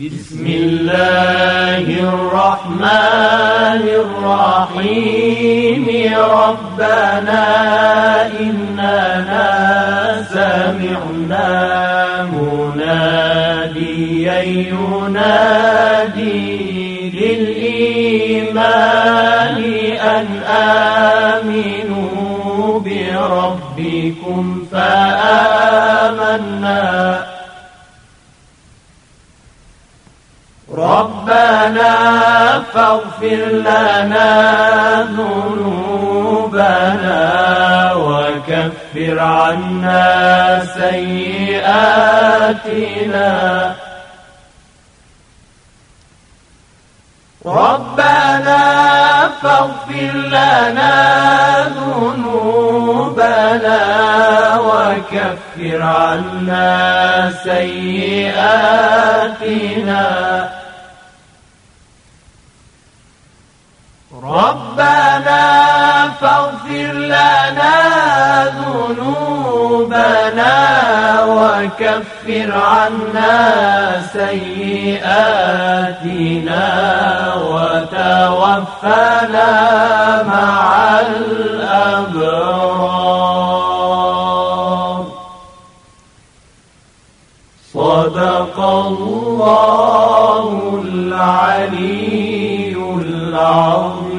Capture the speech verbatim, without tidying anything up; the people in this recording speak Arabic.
بسم الله الرحمن الرحيم. ربنا إننا سمعنا مناديا ينادي للإيمان أن آمنوا بربكم فآمنا. ربنا فاغفر لنا ذنوبنا وكفر عنا سيئاتنا. ربنا فاغفر لنا ذنوبنا وكفر عنا سيئاتنا. ربنا فاغفر لنا ذنوبنا وكفر عنا سيئاتنا وتوفنا مع الأبرار. صدق الله العلي العظيم.